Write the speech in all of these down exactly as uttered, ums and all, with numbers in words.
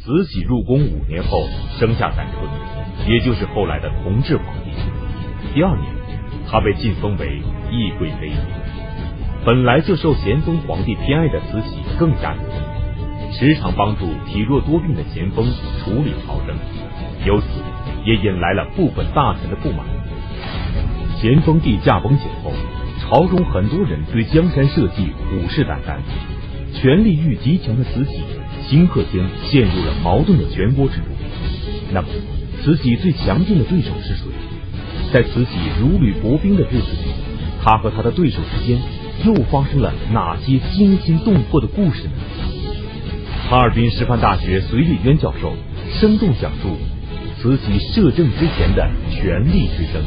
慈禧入宫五年后生下载淳，也就是后来的同治皇帝。第二年，他被晋封为懿贵妃。本来就受咸丰皇帝偏爱的慈禧更加努力，时常帮助体弱多病的咸丰处理朝政，由此也引来了部分大臣的不满。咸丰帝驾崩前后，朝中很多人对江山社稷虎视眈眈，权力欲极强的慈禧顷刻间陷入了矛盾的漩涡之中。那么，慈禧最强劲的对手是谁？在慈禧如履薄冰的日子里，她和她的对手之间又发生了哪些惊心动魄的故事呢？哈尔滨师范大学隋立渊教授生动讲述慈禧摄政之前的权力之争。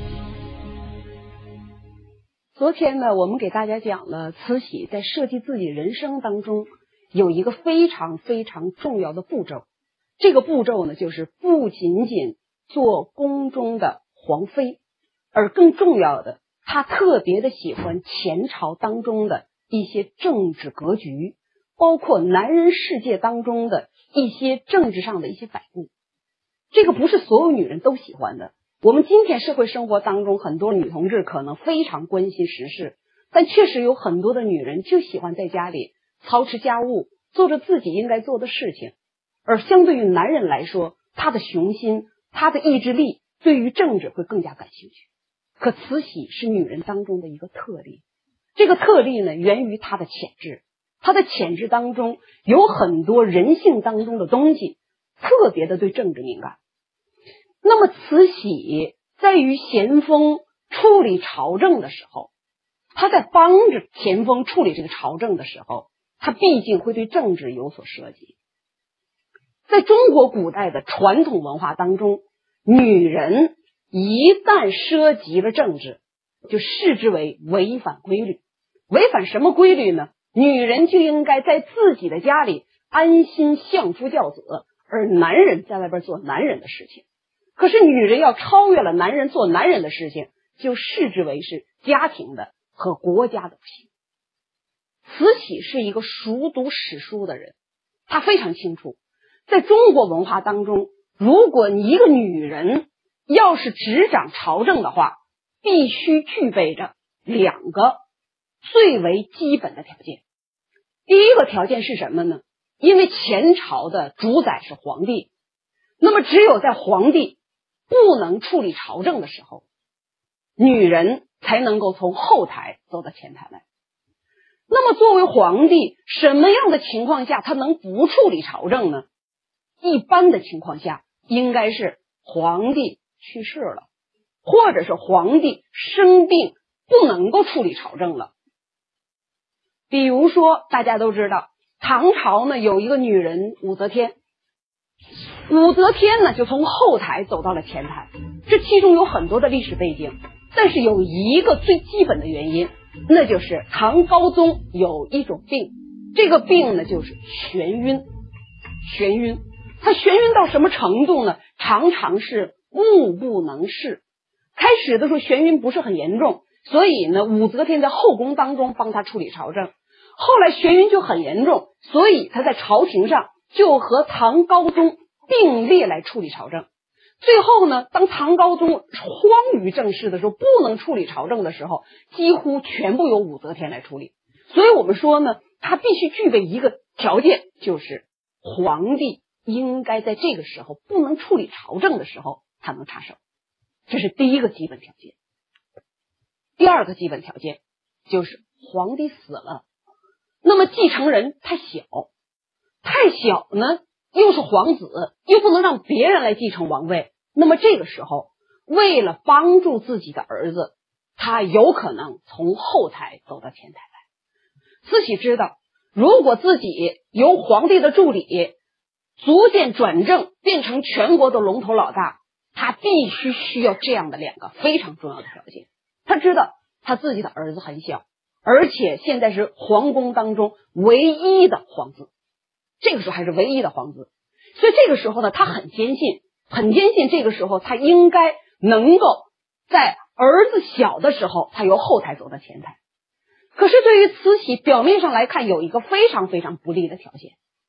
昨天呢，我们给大家讲了慈禧在设计自己人生当中有一个非常非常重要的步骤，这个步骤呢，就是不仅仅做宫中的皇妃，而更重要的，她特别的喜欢前朝当中的一些政治格局，包括男人世界当中的一些政治上的一些摆布。这个不是所有女人都喜欢的。我们今天社会生活当中，很多女同志可能非常关心时事，但确实有很多的女人就喜欢在家里操持家务，做着自己应该做的事情。而相对于男人来说，他的雄心，他的意志力对于政治会更加感兴趣。可慈禧是女人当中的一个特例，这个特例呢，源于她的潜质。她的潜质当中有很多人性当中的东西，特别的对政治敏感。那么慈禧在于咸丰处理朝政的时候，她在帮着咸丰处理这个朝政的时候，她毕竟会对政治有所涉及。在中国古代的传统文化当中，女人一旦涉及了政治，就视之为违反规律。违反什么规律呢？女人就应该在自己的家里安心相夫教子，而男人在外边做男人的事情。可是女人要超越了男人做男人的事情，就视之为是家庭的和国家的不幸。慈禧是一个熟读史书的人，她非常清楚，在中国文化当中，如果你一个女人要是执掌朝政的话，必须具备着两个最为基本的条件。第一个条件是什么呢？因为前朝的主宰是皇帝，那么只有在皇帝不能处理朝政的时候，女人才能够从后台走到前台来。那么作为皇帝，什么样的情况下他能不处理朝政呢？一般的情况下，应该是皇帝去世了，或者是皇帝生病不能够处理朝政了。比如说大家都知道，唐朝呢有一个女人武则天，武则天呢就从后台走到了前台，这其中有很多的历史背景，但是有一个最基本的原因，那就是唐高宗有一种病，这个病呢就是眩晕。眩晕他眩晕到什么程度呢？常常是目不能视。开始的时候眩晕不是很严重，所以呢武则天在后宫当中帮他处理朝政。后来眩晕就很严重，所以他在朝廷上就和唐高宗并列来处理朝政。最后呢，当唐高宗荒于政事的时候，不能处理朝政的时候，几乎全部由武则天来处理。所以我们说呢，他必须具备一个条件，就是皇帝应该在这个时候不能处理朝政的时候他能插手，这是第一个基本条件。第二个基本条件就是皇帝死了，那么继承人太小，太小呢又是皇子，又不能让别人来继承王位，那么这个时候为了帮助自己的儿子，他有可能从后台走到前台来。慈禧知道，如果自己由皇帝的助理逐渐转正变成全国的龙头老大，他必须需要这样的两个非常重要的条件。他知道他自己的儿子很小，而且现在是皇宫当中唯一的皇子，这个时候还是唯一的皇子，所以这个时候呢，他很坚信很坚信这个时候他应该能够在儿子小的时候他由后台走到前台。可是对于慈禧表面上来看，有一个非常非常不利的条件，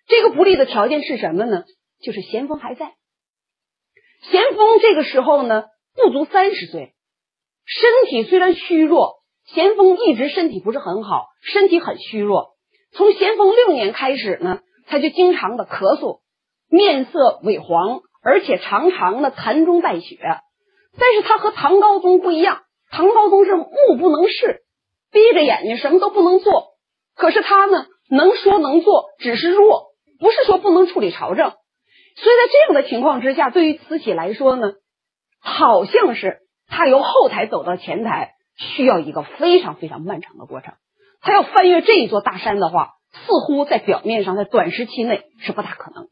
这个不利的条件是什么呢？就是咸丰还在。咸丰这个时候呢，不足三十岁，身体虽然虚弱，咸丰一直身体不是很好，身体很虚弱。从咸丰六年开始呢，他就经常的咳嗽，面色萎黄，而且常常的痰中带血。但是他和唐高宗不一样，唐高宗是目不能视，闭着眼睛什么都不能做，可是他呢，能说能做，只是弱，不是说不能处理朝政。所以在这样的情况之下，对于慈禧来说呢，好像是他由后台走到前台需要一个非常非常漫长的过程。他要翻越这一座大山的话，似乎在表面上在短时期内是不大可能的。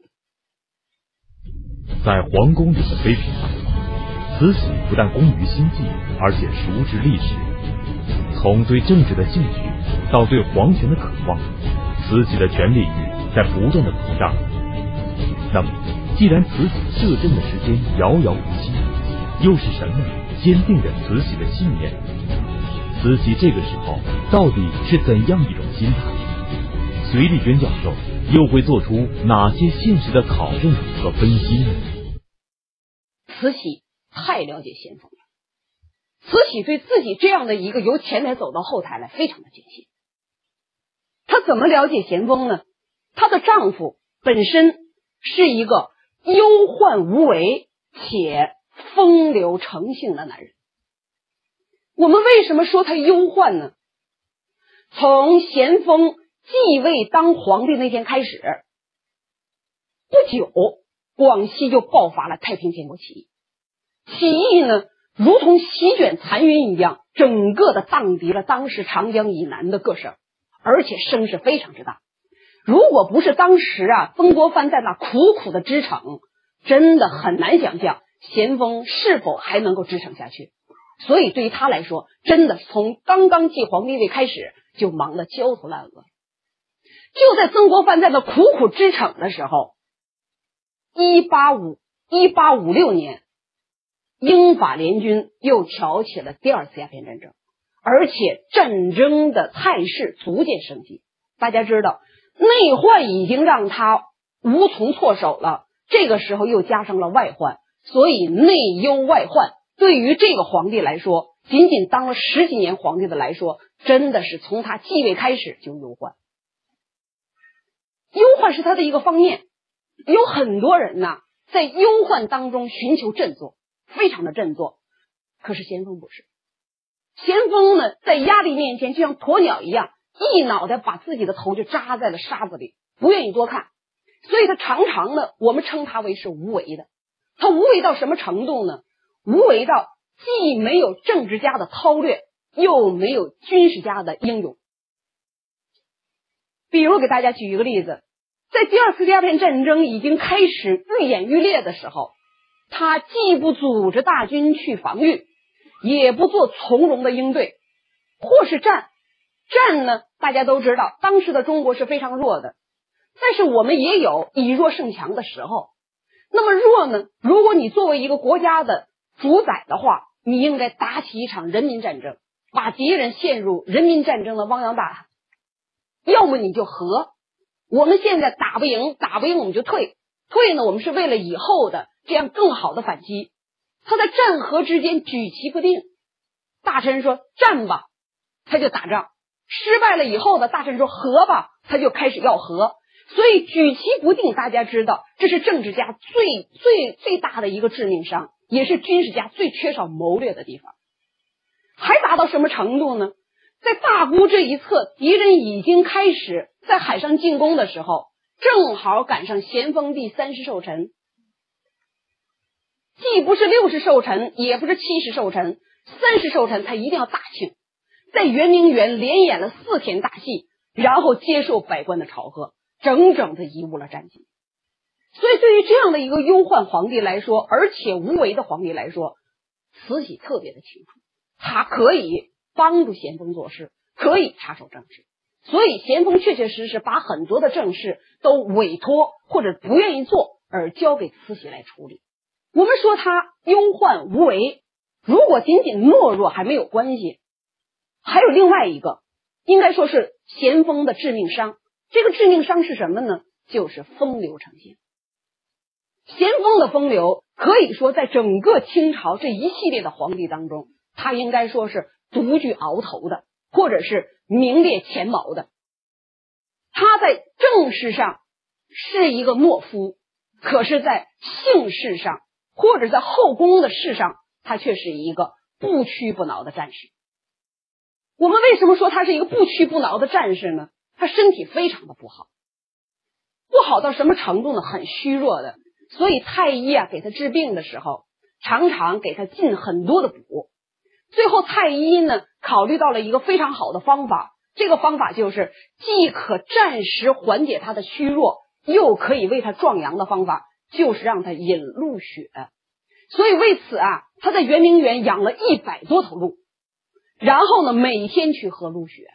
在皇宫里的妃嫔当中，慈禧不但工于心计，而且熟知历史。从对政治的兴趣到对皇权的渴望，慈禧的权力欲在不断的膨胀。那么既然慈禧摄政的时间遥遥无期，又是什么坚定着慈禧的信念？慈禧这个时候到底是怎样一种心态？隋丽娟教授又会做出哪些现实的考证和分析呢？ 慈禧太了解咸丰了，慈禧对自己这样的一个由前台走到后台来非常的坚信。她怎么了解咸丰呢？她的丈夫本身是一个忧患无为且风流成性的男人。我们为什么说他忧患呢？从咸丰继位当皇帝那天开始，不久广西就爆发了太平天国起义。起义呢，如同席卷残云一样，整个的荡涤了当时长江以南的各省，而且声势非常之大。如果不是当时啊，曾国藩在那苦苦的支撑，真的很难想象咸丰是否还能够支撑下去。所以对于他来说，真的从刚刚继皇帝位开始就忙得焦头烂额。就在曾国藩在那苦苦支撑的时候，一八五六年英法联军又挑起了第二次鸦片战争，而且战争的态势逐渐升级。大家知道内患已经让他无从措手了，这个时候又加上了外患，所以内忧外患对于这个皇帝来说，仅仅当了十几年皇帝的来说，真的是从他继位开始就忧患。忧患是他的一个方面，有很多人呐，在忧患当中寻求振作，非常的振作。可是咸丰不是，咸丰呢，在压力面前就像鸵鸟一样，一脑袋把自己的头就扎在了沙子里，不愿意多看。所以他常常呢，我们称他为是无为的。他无为到什么程度呢？无为到既没有政治家的韬略，又没有军事家的英勇。比如给大家举一个例子，在第二次鸦片战争已经开始愈演愈烈的时候，他既不组织大军去防御，也不做从容的应对，或是战。战呢，大家都知道当时的中国是非常弱的，但是我们也有以弱胜强的时候。那么弱呢，如果你作为一个国家的主宰的话，你应该打起一场人民战争，把敌人陷入人民战争的汪洋大海。要么你就和，我们现在打不赢，打不赢我们就退，退呢我们是为了以后的这样更好的反击。他在战和之间举棋不定，大臣说战吧，他就打仗，失败了以后呢，大臣说和吧，他就开始要和。所以举棋不定，大家知道这是政治家最最最大的一个致命伤，也是军事家最缺少谋略的地方。还达到什么程度呢？在大沽这一侧，敌人已经开始在海上进攻的时候，正好赶上咸丰帝三十寿辰，既不是六十寿辰，也不是七十寿辰，三十寿辰他一定要大庆，在圆明园连演了四天大戏，然后接受百官的朝贺，整整的贻误了战机。所以对于这样的一个忧患皇帝来说，而且无为的皇帝来说，慈禧特别的清楚，他可以帮助咸丰做事，可以插手政事。所以咸丰确确实实把很多的政事都委托或者不愿意做，而交给慈禧来处理。我们说他忧患无为，如果仅仅懦弱还没有关系，还有另外一个应该说是咸丰的致命伤。这个致命伤是什么呢？ 就是风流成性。咸丰的风流可以说在整个清朝这一系列的皇帝当中，他应该说是独具鳌头的，或者是名列前茅的。他在政事上是一个懦夫，可是在性事上或者在后宫的事上，他却是一个不屈不挠的战士。我们为什么说他是一个不屈不挠的战士呢？他身体非常的不好，不好到什么程度呢？很虚弱的，所以太医啊给他治病的时候，常常给他进很多的补。最后太医呢考虑到了一个非常好的方法，这个方法就是既可暂时缓解他的虚弱，又可以为他壮阳的方法，就是让他饮鹿血。所以为此啊，他在圆明园养了一百多头鹿，然后呢每天去喝鹿血，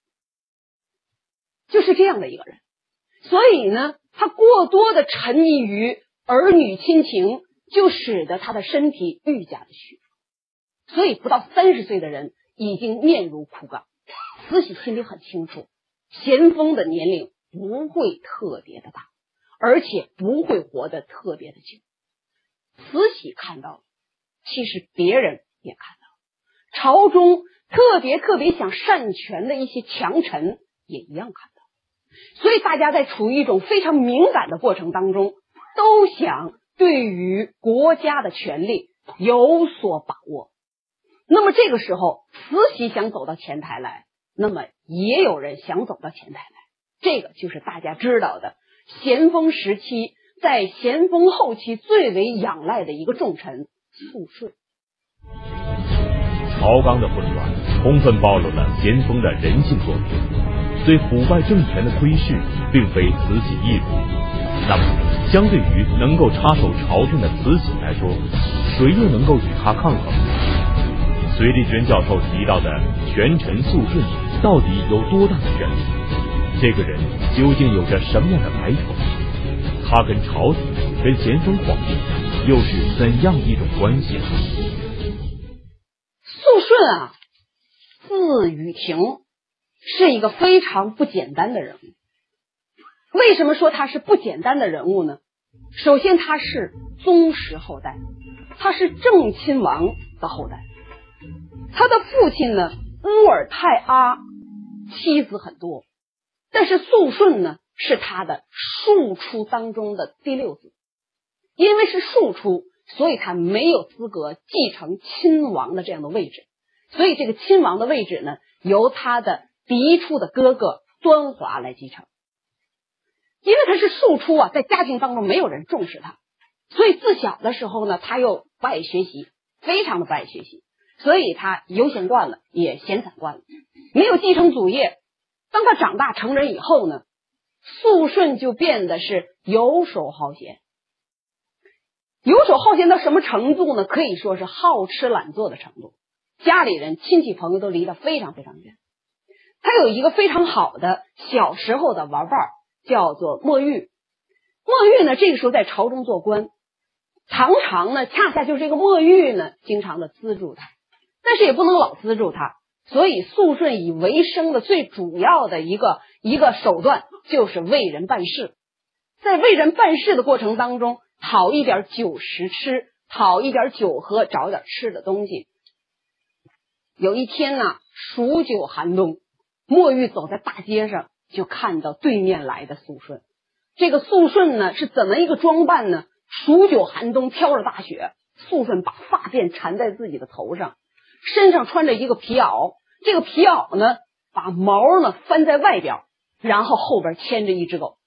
就是这样的一个人。所以呢，他过多的沉溺于儿女亲情，就使得他的身体愈加的虚弱。所以不到三十岁的人已经面如枯槓。慈禧心里很清楚，咸丰的年龄不会特别的大，而且不会活得特别的久。慈禧看到了，其实别人也看到了，朝中特别特别想擅权的一些强臣也一样看到。所以大家在处于一种非常敏感的过程当中，都想对于国家的权力有所把握。那么这个时候，慈禧想走到前台来，那么也有人想走到前台来。这个就是大家知道的咸丰时期，在咸丰后期最为仰赖的一个重臣肃顺。 朝纲的混乱充分暴露了咸丰的人性弱点。对腐败政权的窥视并非慈禧一人，那么相对于能够插手朝廷的慈禧来说，谁又能够与他抗衡？隋立军教授提到的权臣肃顺到底有多大的权力？这个人究竟有着什么样的来头？他跟朝廷、跟咸丰皇帝又是怎样一种关系呢？ 肃顺啊，字雨亭，是一个非常不简单的人物。为什么说他是不简单的人物呢？首先他是宗室后代，他是正亲王的后代。他的父亲呢乌尔泰阿妻子很多，但是肃顺呢是他的庶出当中的第六子。因为是庶出，所以他没有资格继承亲王的这样的位置，所以这个亲王的位置呢由他的嫡出的哥哥端华来继承。因为他是庶出啊，在家庭当中没有人重视他，所以自小的时候呢他又不爱学习，非常的不爱学习，所以他悠闲惯了，也闲散惯了，没有继承祖业。当他长大成人以后呢，肃顺就变得是游手好闲。游手好闲到什么程度呢？可以说是好吃懒做的程度，家里人亲戚朋友都离得非常非常远。他有一个非常好的小时候的玩伴，叫做墨玉。墨玉呢这个时候在朝中做官，常常呢恰恰就是这个墨玉呢经常的资助他，但是也不能老资助他，所以肃顺以为生的最主要的一个一个手段就是为人办事。在为人办事的过程当中，讨一点酒食吃，讨一点酒喝，找一点吃的东西。有一天呢，数九寒冬，墨玉走在大街上，就看到对面来的肃顺。这个肃顺呢是怎么一个装扮呢？数九寒冬，飘着大雪，肃顺把发辫缠在自己的头上，身上穿着一个皮袄，这个皮袄呢把毛呢翻在外边，然后后边牵着一只狗。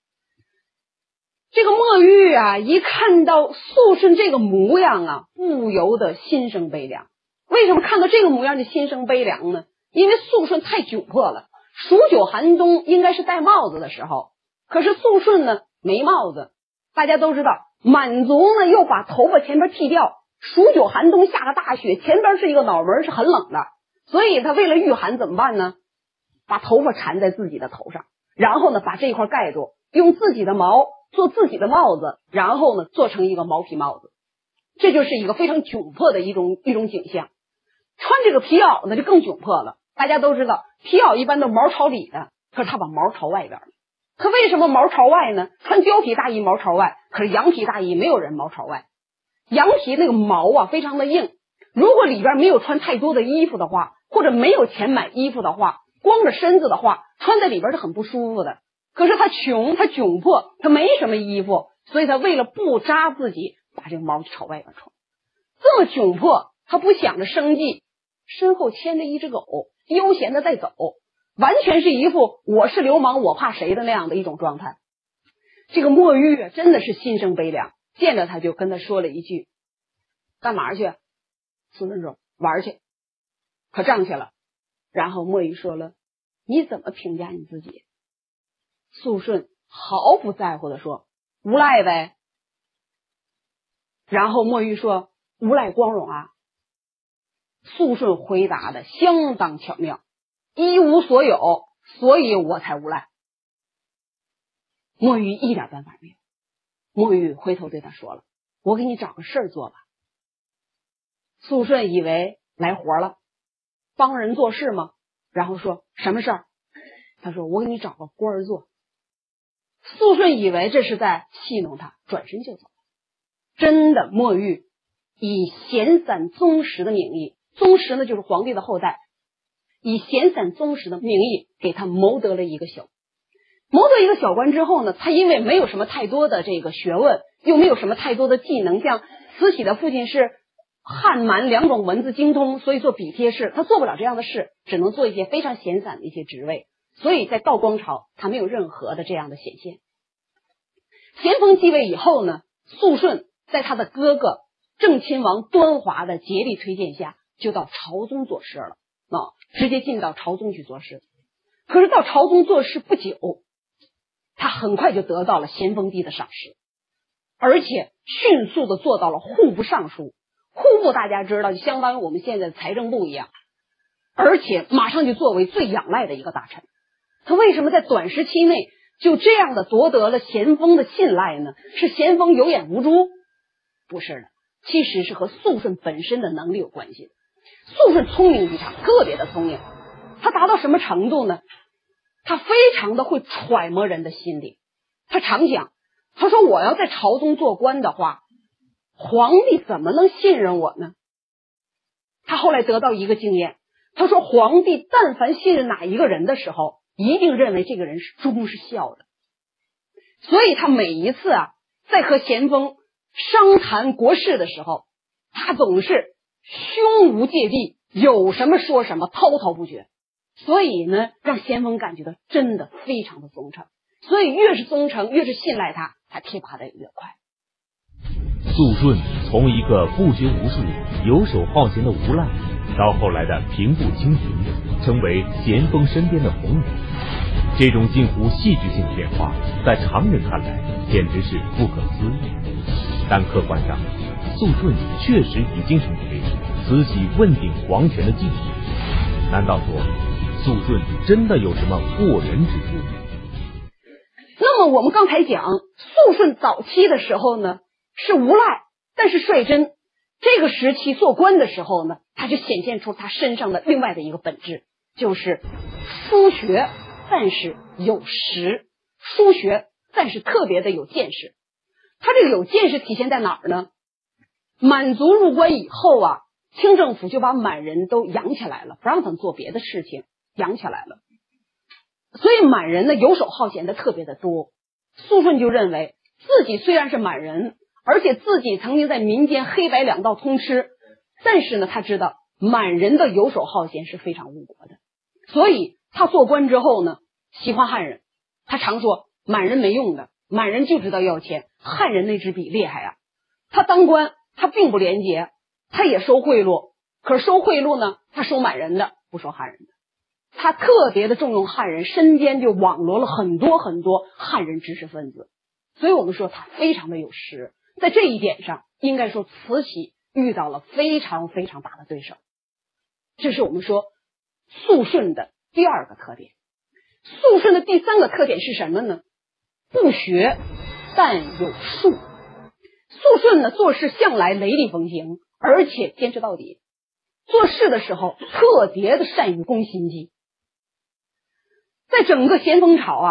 这个墨玉啊一看到肃顺这个模样啊，不由得心生悲凉。为什么看到这个模样就心生悲凉呢？因为肃顺太窘迫了。数九寒冬应该是戴帽子的时候，可是肃顺呢没帽子。大家都知道满族呢又把头发前边剃掉，数九寒冬下了大雪，前边是一个脑门，是很冷的，所以他为了御寒怎么办呢？把头发缠在自己的头上，然后呢把这一块盖住，用自己的毛做自己的帽子，然后呢做成一个毛皮帽子。这就是一个非常窘迫的一种一种景象。穿这个皮袄呢就更窘迫了。大家都知道皮袄一般都毛朝里的，可是他把毛朝外边了。 可为什么毛朝外呢？穿貂皮大衣毛朝外，可是羊皮大衣没有人毛朝外。羊皮那个毛啊非常的硬，如果里边没有穿太多的衣服的话，或者没有钱买衣服的话，光着身子的话，穿在里边是很不舒服的。可是他穷，他窘迫，他没什么衣服，所以他为了不扎自己，把这个毛就朝外边穿。这么窘迫，他不想着生计，身后牵着一只狗，悠闲的在走，完全是一副我是流氓我怕谁的那样的一种状态。这个墨玉啊，真的是心生悲凉，见着他就跟他说了一句：干嘛去？苏顺说：玩去。可仗去了。然后墨玉说了：你怎么评价你自己？肃顺毫不在乎的说：无赖呗。然后墨玉说：无赖光荣啊。肃顺回答的相当巧妙：一无所有，所以我才无赖。墨玉一点办法没有。墨玉回头对他说了：我给你找个事儿做吧。肃顺以为来活了，帮人做事吗？然后说：什么事儿？他说：我给你找个官儿做。肃顺以为这是在戏弄他，转身就走了。真的，墨玉以闲散宗室的名义，宗室呢就是皇帝的后代，以闲散宗室的名义给他谋得了一个小谋得一个小官之后呢，他因为没有什么太多的这个学问，又没有什么太多的技能，像慈禧的父亲是汉满两种文字精通，所以做笔帖式他做不了这样的事，只能做一些非常闲散的一些职位，所以在道光朝他没有任何的这样的显现。咸丰继位以后呢，肃顺在他的哥哥正亲王端华的竭力推荐下，就到朝宗做事了，啊，直接进到朝宗去做事。可是到朝宗做事不久，他很快就得到了咸丰帝的赏识，而且迅速的做到了户部尚书。户部大家知道就相当于我们现在的财政部一样，而且马上就作为最仰赖的一个大臣。他为什么在短时期内就这样的夺得了咸丰的信赖呢？是咸丰有眼无珠？不是的，其实是和肃顺本身的能力有关系的。肃顺聪明异常，特别的聪明。他达到什么程度呢？他非常的会揣摩人的心理。他常想，他说我要在朝中做官的话，皇帝怎么能信任我呢？他后来得到一个经验，他说皇帝但凡信任哪一个人的时候，一定认为这个人是忠是孝的。所以他每一次啊，在和咸丰商谈国事的时候，他总是胸无芥蒂，有什么说什么，滔滔不绝。所以呢，让咸丰感觉到真的非常的忠诚。所以越是忠诚，越是信赖他，他提拔的也越快。 肃顺从一个不学无术、游手好闲的无赖，到后来的平步青云，成为咸丰身边的红人，这种近乎戏剧性的变化，在常人看来简直是不可思议。但客观上，肃顺确实已经成为慈禧问鼎皇权的禁忌。难道说肃顺真的有什么过人之处？ 那么我们刚才讲，肃顺早期的时候呢，是无赖，但是率真。这个时期做官的时候呢，他就显现出他身上的另外的一个本质，就是书学，但是有识，书学但是特别的有见识。他这个有见识体现在哪儿呢？满族入关以后啊，清政府就把满人都养起来了，不让他们做别的事情，养起来了。所以满人呢游手好闲的特别的多。肃顺就认为自己虽然是满人，而且自己曾经在民间黑白两道通吃，但是呢他知道满人的游手好闲是非常误国的。所以他做官之后呢，喜欢汉人。他常说满人没用的，满人就知道要钱，汉人那支笔厉害啊。他当官他并不廉洁，他也收贿赂，可是收贿赂呢，他收满人的，不收汉人的。他特别的重用汉人，身边就网罗了很多很多汉人知识分子，所以我们说他非常的有识。在这一点上，应该说慈禧遇到了非常非常大的对手。这是我们说肃顺的第二个特点。肃顺的第三个特点是什么呢？不学但有术。肃顺呢做事向来雷厉风行，而且坚持到底。做事的时候特别的善于攻心计。在整个咸丰朝啊，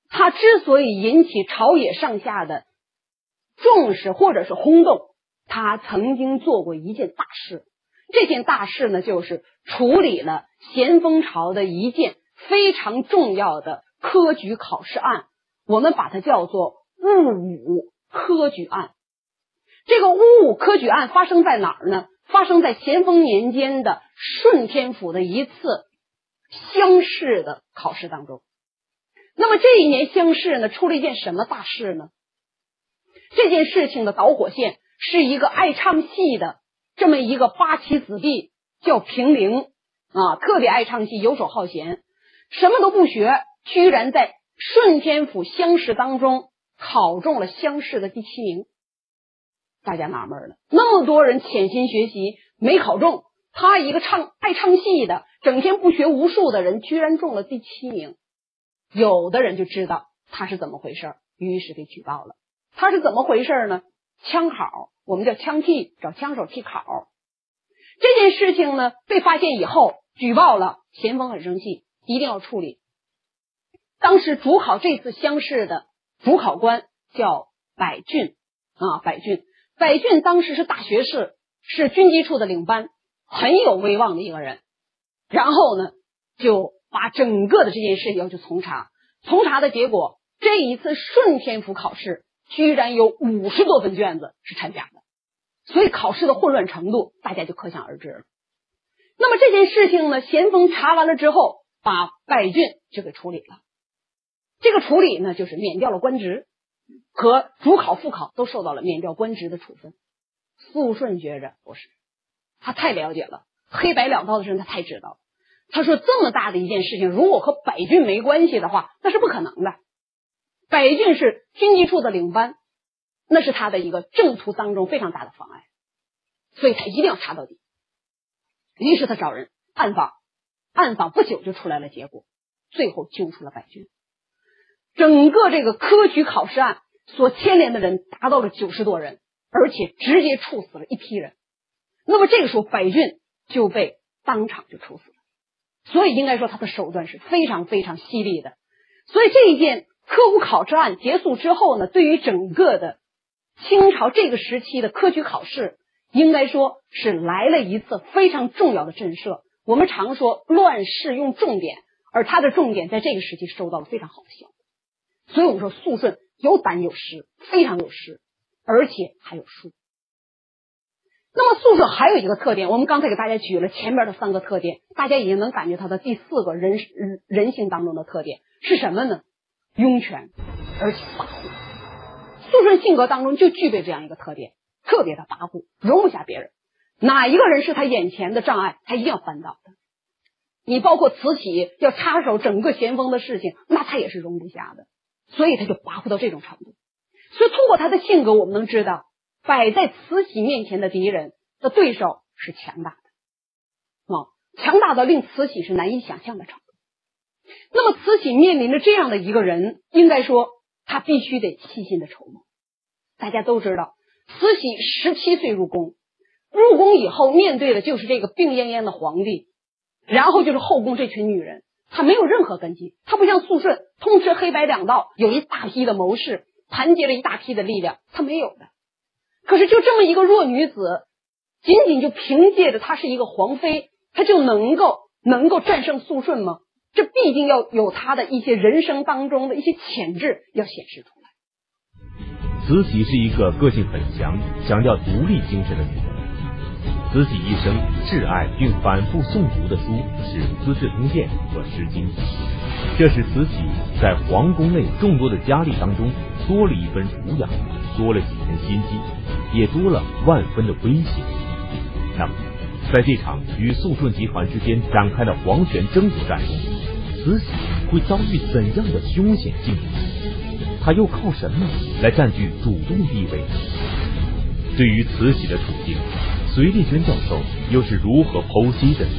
他之所以引起朝野上下的重视或者是轰动，他曾经做过一件大事。这件大事呢，就是处理了咸丰朝的一件非常重要的科举考试案，我们把它叫做戊午科举案。这个戊午科举案发生在哪儿呢？发生在咸丰年间的顺天府的一次乡试的考试当中。那么这一年乡试呢，出了一件什么大事呢？这件事情的导火线是一个爱唱戏的这么一个八旗子弟，叫平陵啊，特别爱唱戏，游手好闲，什么都不学，居然在顺天府乡试当中考中了乡试的第七名。大家纳闷了，那么多人潜心学习没考中，他一个唱爱唱戏的整天不学无术的人居然中了第七名。有的人就知道他是怎么回事，于是给举报了。他是怎么回事呢？枪考，我们叫枪替，找枪手替考。这件事情呢被发现以后举报了，咸丰很生气，一定要处理。当时主考这次乡试的主考官叫柏俊啊，柏俊柏俊当时是大学士，是军机处的领班，很有威望的一个人。然后呢就把整个的这件事要去从查，从查的结果，这一次顺天府考试居然有五十多份卷子是掺假的，所以考试的混乱程度大家就可想而知了。那么这件事情呢，咸丰查完了之后，把柏俊就给处理了。这个处理呢，就是免掉了官职，和主考副考都受到了免掉官职的处分。肃顺觉着不是，他太了解了，黑白两道的事他太知道了。他说这么大的一件事情，如果和柏俊没关系的话，那是不可能的。柏俊是军机处的领班，那是他的一个政途当中非常大的妨碍，所以他一定要查到底。于是他找人暗访，暗访不久就出来了结果，最后揪出了柏俊。整个这个科举考试案所牵连的人达到了九十多人，而且直接处死了一批人。那么这个时候柏俊就被当场就处死了，所以应该说他的手段是非常非常犀利的。所以这一件科武考试案结束之后呢，对于整个的清朝这个时期的科举考试，应该说是来了一次非常重要的震慑。我们常说乱世用重点，而他的重点在这个时期收到了非常好的效果。所以我们说肃顺有胆有识，非常有识，而且还有术。那么肃顺还有一个特点，我们刚才给大家举了前面的三个特点，大家已经能感觉到它第四个人人性当中的特点是什么呢？拥权，而且跋扈。肃顺性格当中就具备这样一个特点，特别的跋扈，容不下别人。哪一个人是他眼前的障碍，他一定要扳倒的。你包括慈禧要插手整个咸丰的事情，那他也是容不下的，所以他就跋扈到这种程度。所以通过他的性格，我们能知道摆在慈禧面前的敌人的对手是强大的，啊，强大到令慈禧是难以想象的程度。那么慈禧面临着这样的一个人，应该说他必须得细心的筹谋。大家都知道，慈禧十七岁入宫，入宫以后面对的就是这个病恹恹的皇帝，然后就是后宫这群女人，她没有任何根基，她不像肃顺通吃黑白两道，有一大批的谋士，盘结了一大批的力量，她没有的。可是就这么一个弱女子，仅仅就凭借着她是一个皇妃，她就能够能够战胜肃顺吗？这必定要有她的一些人生当中的一些潜质要显示出来。 慈禧是一个个性很强、强调独立精神的女人。慈禧一生挚爱并反复诵读的书是《资治通鉴》和《诗经》，这使慈禧在皇宫内众多的佳丽当中多了一分儒养，多了几分心机，也多了万分的威胁。那么，在这场与肃顺集团之间展开的皇权争夺战中，慈禧会遭遇怎样的凶险境遇？她又靠什么来占据主动地位呢？对于慈禧的处境，隋立轩教授又是如何剖析的？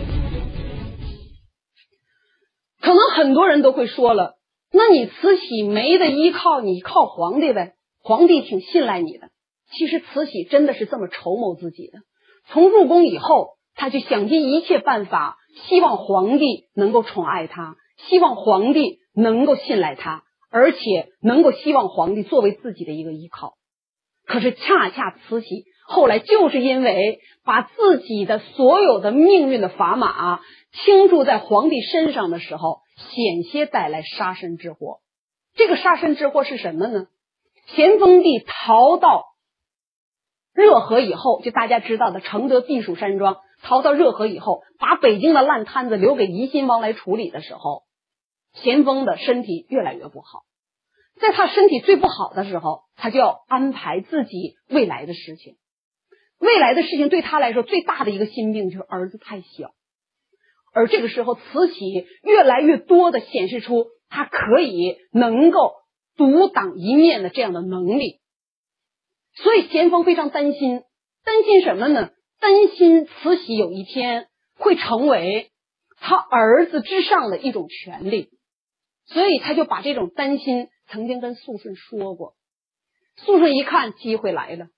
可能很多人都会说了，那你慈禧没得依靠，你靠皇帝呗，皇帝挺信赖你的。其实慈禧真的是这么筹谋自己的，从入宫以后，他就想尽一切办法，希望皇帝能够宠爱他，希望皇帝能够信赖他， 而且能够希望皇帝作为自己的一个依靠。可是恰恰慈禧后来就是因为把自己的所有的命运的砝码倾注在皇帝身上的时候，险些带来杀身之祸。这个杀身之祸是什么呢？咸丰帝逃到热河以后，就大家知道的承德避暑山庄，逃到热河以后，把北京的烂摊子留给怡亲王来处理的时候，咸丰的身体越来越不好。在他身体最不好的时候，他就要安排自己未来的事情。未来的事情对他来说最大的一个心病就是儿子太小，而这个时候慈禧越来越多的显示出他可以能够独当一面的这样的能力。所以咸丰非常担心，担心什么呢？担心慈禧有一天会成为他儿子之上的一种权利，所以他就把这种担心曾经跟肃顺说过。肃顺一看机会来了，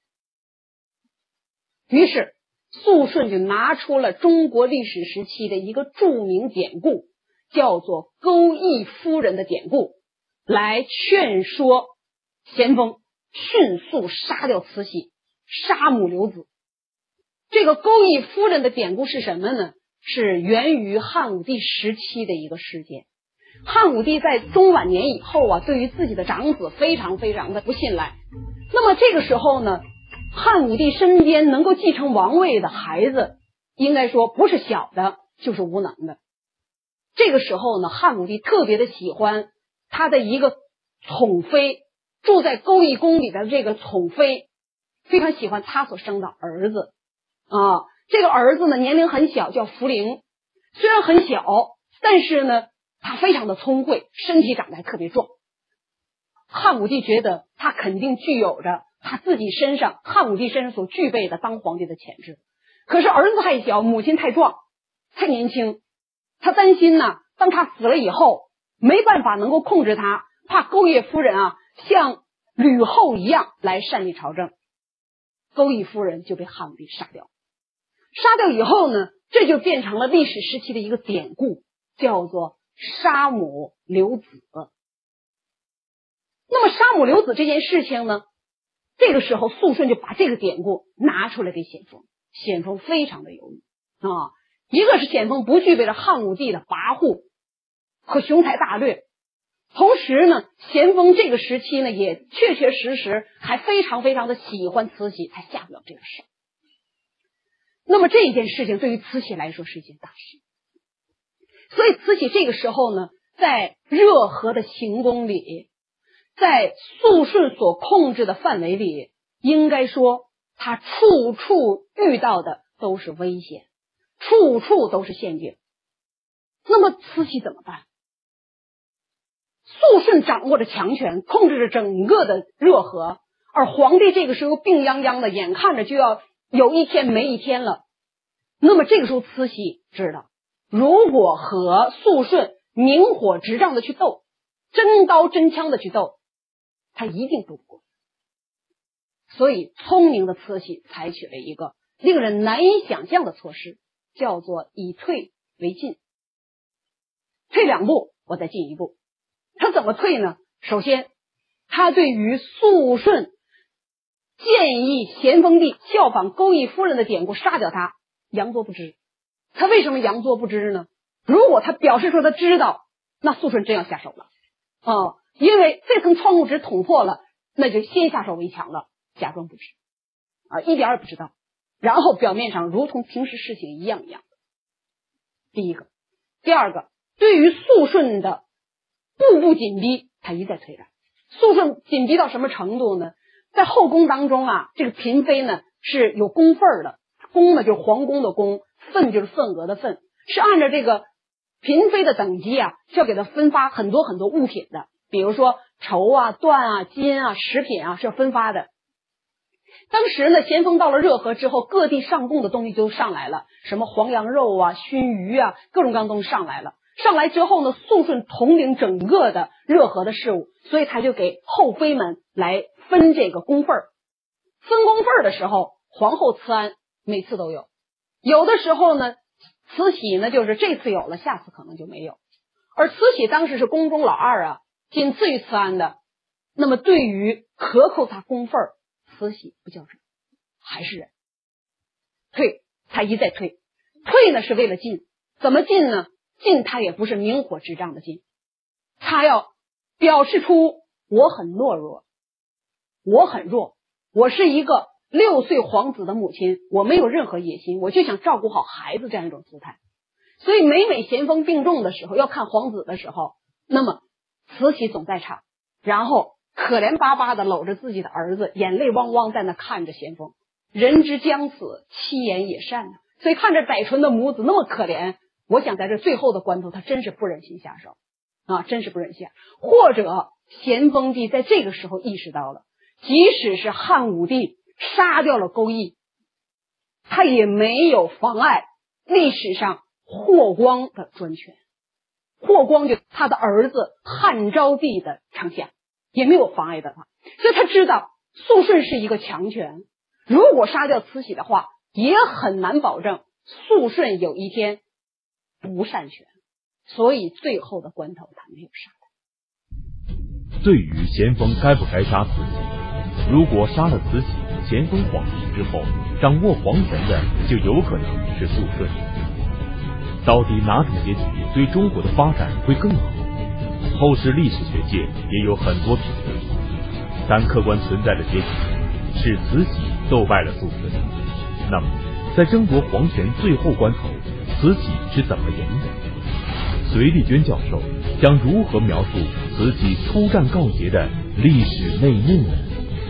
于是肃顺就拿出了中国历史时期的一个著名典故，叫做钩弋夫人的典故，来劝说咸丰迅速杀掉慈禧，杀母留子。这个钩弋夫人的典故是什么呢？是源于汉武帝时期的一个事件。汉武帝在中晚年以后啊，对于自己的长子非常非常的不信赖。那么这个时候呢，汉武帝身边能够继承王位的孩子，应该说不是小的就是无能的。这个时候呢，汉武帝特别的喜欢他的一个宠妃，住在钩弋宫里的这个宠妃，非常喜欢他所生的儿子啊。这个儿子呢年龄很小，叫福陵，虽然很小，但是呢他非常的聪慧，身体长得还特别壮。汉武帝觉得他肯定具有着他自己身上汉武帝身上所具备的当皇帝的潜质。可是儿子太小，母亲太壮，太年轻，他担心呢，当他死了以后没办法能够控制他，怕钩弋夫人啊像吕后一样来擅立朝政。钩弋夫人就被汉武帝杀掉。杀掉以后呢，这就变成了历史时期的一个典故，叫做杀母留子。那么杀母留子这件事情呢，这个时候肃顺就把这个典故拿出来给咸丰。咸丰非常的犹豫啊，一个是咸丰不具备了汉武帝的跋扈和雄才大略，同时呢，咸丰这个时期呢也确确实实还非常非常的喜欢慈禧，才下不了这个事。那么这件事情对于慈禧来说是一件大事，所以慈禧这个时候呢，在热河的行宫里，在肃顺所控制的范围里，应该说他处处遇到的都是危险，处处都是陷阱。那么慈禧怎么办？肃顺掌握着强权，控制着整个的热河，而皇帝这个时候病殃殃的，眼看着就要有一天没一天了。那么这个时候慈禧知道，如果和肃顺明火执仗的去斗，真刀真枪的去斗，他一定斗不过。所以聪明的慈禧采取了一个令人难以想象的措施，叫做以退为进。退两步我再进一步。他怎么退呢？首先他对于肃顺建议咸丰帝效仿钩弋夫人的典故杀掉他，佯作不知。他为什么佯作不知呢？如果他表示说他知道，那肃顺真要下手了啊！因为这层窗户纸捅破了，那就先下手为强了，假装不知啊，一点也不知道，然后表面上如同平时事情一样一样的。第一个。第二个，对于肃顺的步步紧逼，他一再退让。肃顺紧逼到什么程度呢？在后宫当中啊，这个嫔妃呢是有宫份的，宫呢就是皇宫的宫，份就是份额的份，是按照这个嫔妃的等级啊，是要给她分发很多很多物品的，比如说绸啊、缎啊、金啊、食品啊是要分发的。当时呢，咸丰到了热河之后，各地上贡的东西就上来了，什么黄羊肉啊、熏鱼啊，各种各样东西上来了。上来之后呢，肃顺统领整个的热河的事务，所以他就给后妃们来分这个宫份。分宫份的时候，皇后慈安每次都有，有的时候呢，慈禧呢就是这次有了，下次可能就没有。而慈禧当时是宫中老二啊， 仅次于慈安的。那么对于克扣他公分，慈禧不叫什么，还是忍，退，他一再退，退呢是为了进，怎么进呢？进他也不是明火执仗的进，他要表示出我很懦弱，我很弱，我是一个六岁皇子的母亲，我没有任何野心，我就想照顾好孩子这样一种姿态。所以每每咸丰病重的时候，要看皇子的时候，那么慈禧总在场，然后可怜巴巴的搂着自己的儿子，眼泪汪汪在那看着咸丰。人之将死，其言也善啊。所以看着载淳的母子那么可怜，我想在这最后的关头，他真是不忍心下手啊，真是不忍心。或者咸丰帝在这个时候意识到了，即使是汉武帝杀掉了钩弋，他也没有妨碍历史上霍光的专权。霍光就他的儿子汉昭帝的长夏，也没有妨碍到他。所以他知道肃顺是一个强权，如果杀掉慈禧的话，也很难保证肃顺有一天不擅权。所以最后的关头他没有杀他。 对于咸丰该不该杀慈禧，如果杀了慈禧，咸丰皇帝之后掌握皇权的就有可能是肃顺。到底哪种结局对中国的发展会更好？后世历史学界也有很多评论，但客观存在的结局是慈禧斗败了肃顺。那么在争夺皇权最后关头，慈禧是怎么赢的？隋丽娟教授将如何描述慈禧出战告捷的历史内幕呢？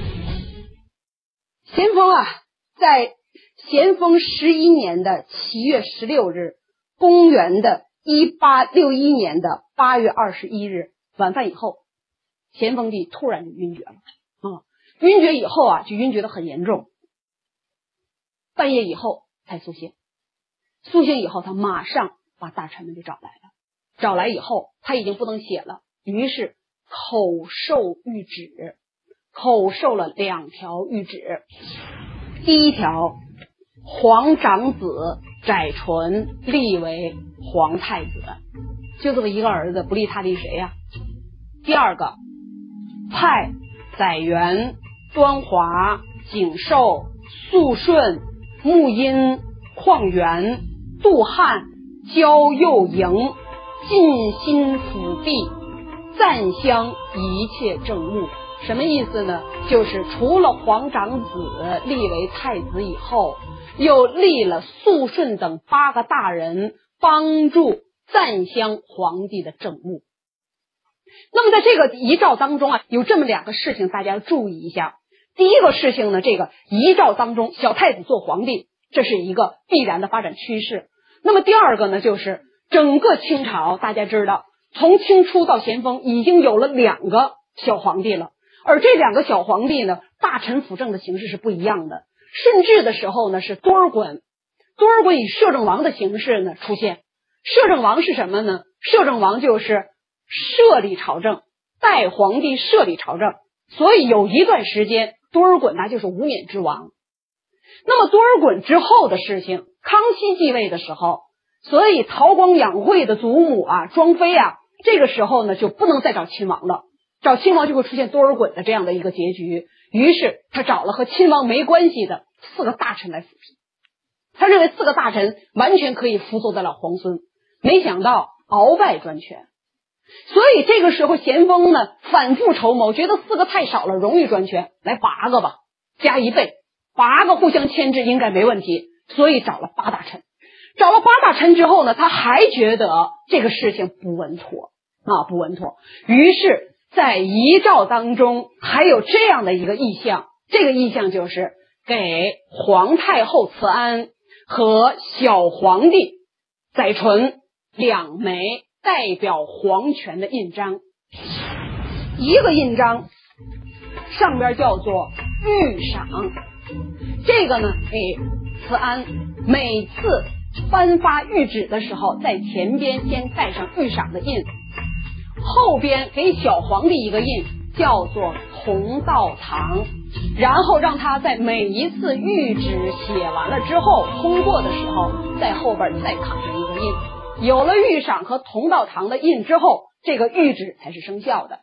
咸丰啊，在咸丰十一年的七月十六日，公元的一八六一年的八月二十一日晚饭以后，咸丰帝突然就晕厥了啊！晕厥以后啊，就晕厥的很严重，半夜以后才苏醒。苏醒以后，他马上把大臣们就找来了。找来以后，他已经不能写了，于是口授谕旨，口授了两条谕旨。第一条，皇长子载淳立为皇太子，就这么一个儿子，不立他立谁呀、啊？第二个，派载元、端华、景寿、肃顺、穆荫、况元、杜汉、焦右营尽心辅弼，暂襄一切政务。什么意思呢？就是除了皇长子立为太子以后，又立了肃顺等八个大人，帮助暂襄皇帝的政务。那么在这个遗诏当中啊，有这么两个事情大家要注意一下。第一个事情呢，这个遗诏当中小太子做皇帝，这是一个必然的发展趋势。那么第二个呢，就是整个清朝大家知道，从清初到咸丰已经有了两个小皇帝了，而这两个小皇帝呢，大臣辅政的形式是不一样的。顺治的时候呢，是多尔衮，多尔衮以摄政王的形式呢出现。摄政王是什么呢？摄政王就是设立朝政，代皇帝设立朝政，所以有一段时间多尔衮他就是无冕之王。那么多尔衮之后的事情，康熙继位的时候，所以陶光养晦的祖母啊，庄妃啊，这个时候呢就不能再找亲王了，找亲王就会出现多尔衮的这样的一个结局。于是他找了和亲王没关系的四个大臣来辅弼，他认为四个大臣完全可以辅佐得了皇孙，没想到鳌拜专权。所以这个时候咸丰呢反复筹谋，觉得四个太少了，容易专权，来八个吧，加一倍，八个互相牵制应该没问题，所以找了八大臣。找了八大臣之后呢，他还觉得这个事情不稳妥啊，不稳妥。于是在遗诏当中还有这样的一个意象，这个意象就是给皇太后慈安和小皇帝载淳两枚代表皇权的印章。一个印章上边叫做御赏，这个呢给慈安每次颁发谕旨的时候，在前边先带上御赏的印，后边给小皇帝一个印，叫做同道堂，然后让他在每一次谕旨写完了之后通过的时候，在后边再卡上一个印。有了御赏和同道堂的印之后，这个谕旨才是生效的。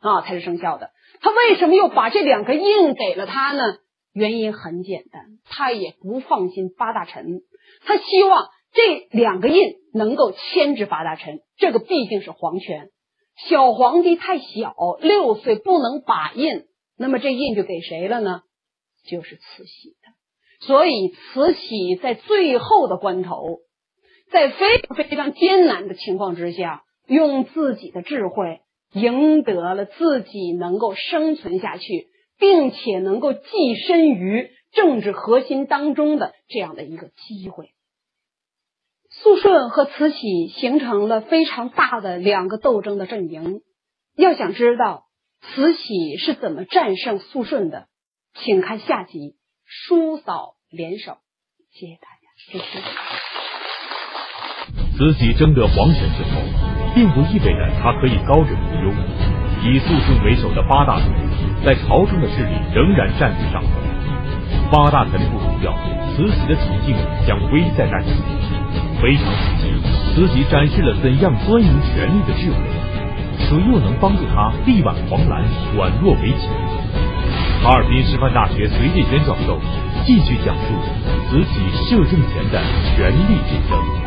啊才是生效的。他为什么又把这两个印给了他呢？原因很简单，他也不放心八大臣，他希望这两个印能够牵制八大臣，这个毕竟是皇权。小皇帝太小，六岁不能把印，那么这印就给谁了呢？就是慈禧的。所以慈禧在最后的关头，在非常非常艰难的情况之下，用自己的智慧赢得了自己能够生存下去，并且能够跻身于政治核心当中的这样的一个机会。肃顺和慈禧形成了非常大的两个斗争的阵营。要想知道慈禧是怎么战胜肃顺的，请看下集叔嫂联手。谢谢大家，谢谢。 慈禧争得皇权之后，并不意味着她可以高枕无忧。以肃顺为首的八大臣在朝中的势力仍然占据上风。八大臣不同调，慈禧的处境将危在旦夕。非常时期，慈禧展示了怎样钻营权力的智慧，谁又能帮助她力挽狂澜，转弱为强？哈尔滨师范大学隋建轩教授继续讲述慈禧摄政前的权力之争。